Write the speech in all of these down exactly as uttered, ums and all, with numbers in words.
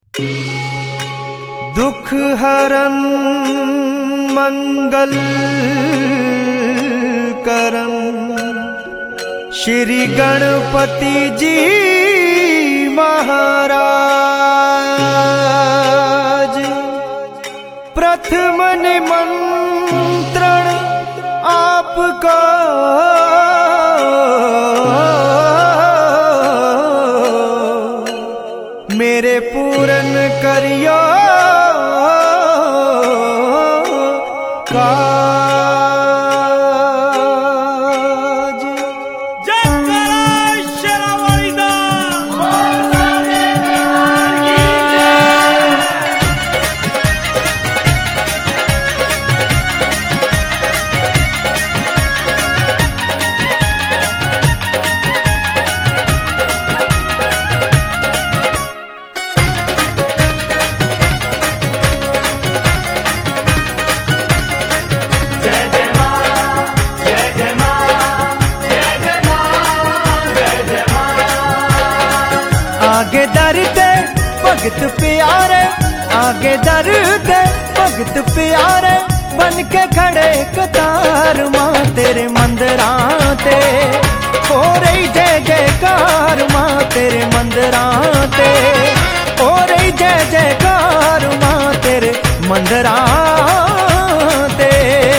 दुख हरन मंगल करन श्री गणपति जी महाराज। प्रथम निमंत्रण आपका मेरे पूरन करियो काज। जय करा शरावरीदा आगे दर दे भगत प्यारे, आगे दर दे भगत प्यारे बन के खड़े कतार मां तेरे मंदिरां ते हो रही जय जयकार मां तेरे मंदिरां ते हो रही जय जयकार मां तेरे मंदिरां ते।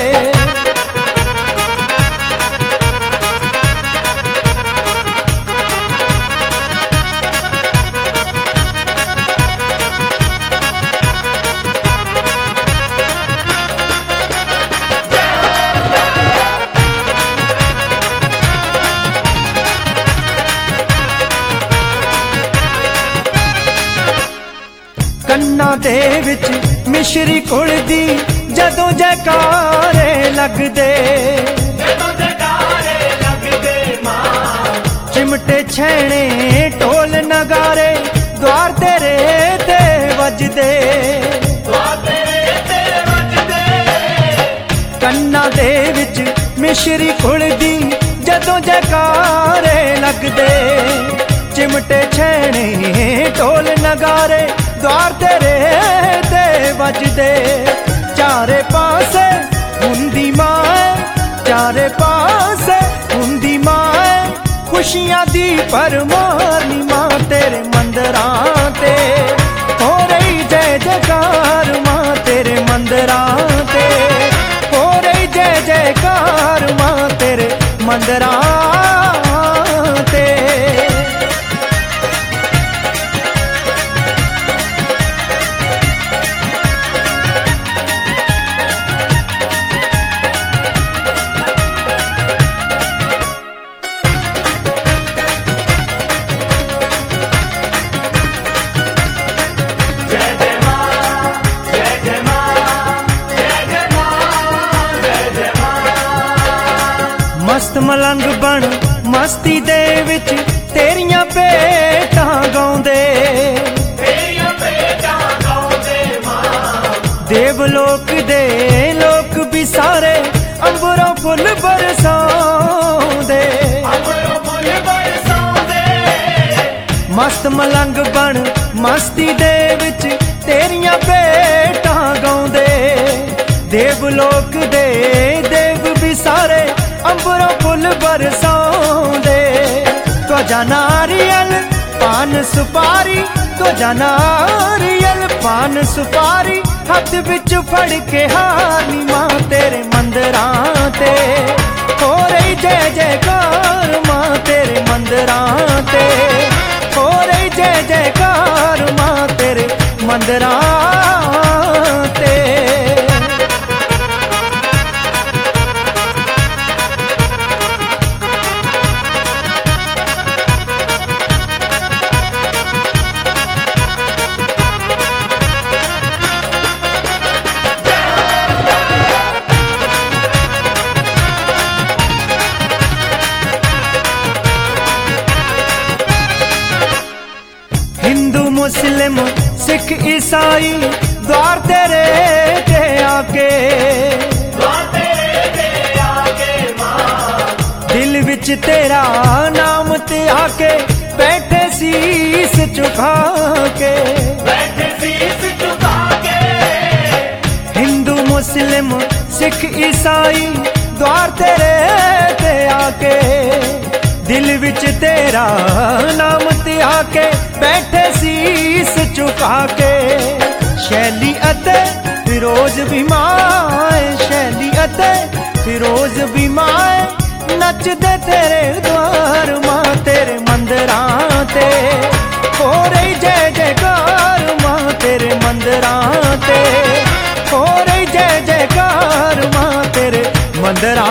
ਕੰਨਾਂ ਦੇ ਵਿੱਚ ਮਿਸ਼ਰੀ ਘੁਲਦੀ ਜਦੋਂ ਜੈਕਾਰੇ ਲੱਗਦੇ, ਜਦੋਂ ਜੈਕਾਰੇ ਲੱਗਦੇ ਮਾਂ ਚਿਮਟੇ ਛੈਣੇ ਢੋਲ ਨਗਾਰੇ ਦੁਆਰ ਤੇਰੇ ਤੇ ਵੱਜਦੇ, ਦੁਆਰ ਤੇਰੇ ਤੇ ਵੱਜਦੇ। ਕੰਨਾਂ ਦੇ ਵਿੱਚ ਮਿਸ਼ਰੀ ਘੁਲਦੀ ਜਦੋਂ ਜੈਕਾਰੇ ਲੱਗਦੇ, चिमटे छेने ढोल नगारे द्वार तेरे ते बजदे। चारे पासे हुंदी मां, चारे पासे हुंदी मां खुशियां दी परमार नी मां तेरे मंदिरां ते हो रही जय जयकार मां तेरे मंदिरां ते हो रही जय जयकार मां तेरे मंदिरां ते। मस्त मलंग बन मस्ती दे विच तेरियां भेटां गाउंदे, तेरियां भेटां गाउंदे मां देवलोक दे लोक भी सारे अंबरों फुल बरसाउंदे, अंबरों फुल बरसाउंदे। मस्त मलंग बन मस्ती दे विच तेरियां भेटां गाउंदे, देवलोक दे देव भी सारे अंबरों फुल बरसाउंदे। तुझा नारियल पान सुपारी, तुझा नारियल पान सुपारी हथ विच फड़ के हारनी मां तेरे मंदिरां ते हो रही जय जयकार मां तेरे मंदिरां ते हो रही जय जयकार मां तेरे मंदिरां ते। हिंदू मुस्लिम सिख ईसाई द्वार तेरे ते आके, द्वार तेरे ते आके मां दिल विच तेरा नाम ते आके बैठे शीस झुका के, बैठे मुस्लिम सिख ईसाई द्वार तेरे ते आके दिल विच तेरा नाम ध्या के बैठे सीस झुका के शैली अते फिरोज भी माए शैली अते फिरोज भी माए नचदे तेरे द्वार मां तेरे मंदिरां ते हो रही जय जयकार मां तेरे मंदिरां ते हो रही जय जयकार मां तेरे मंदिरां